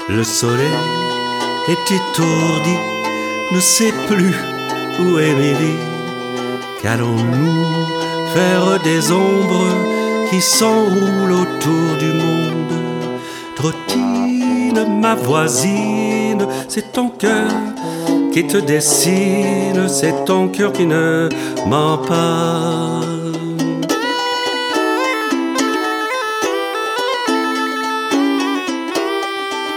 Le soleil est étourdi, ne sait plus où est midi. Qu'allons-nous faire des ombres qui s'enroulent autour du monde? Trottine, ma voisine, c'est ton cœur qui te dessine, c'est ton cœur qui ne ment pas.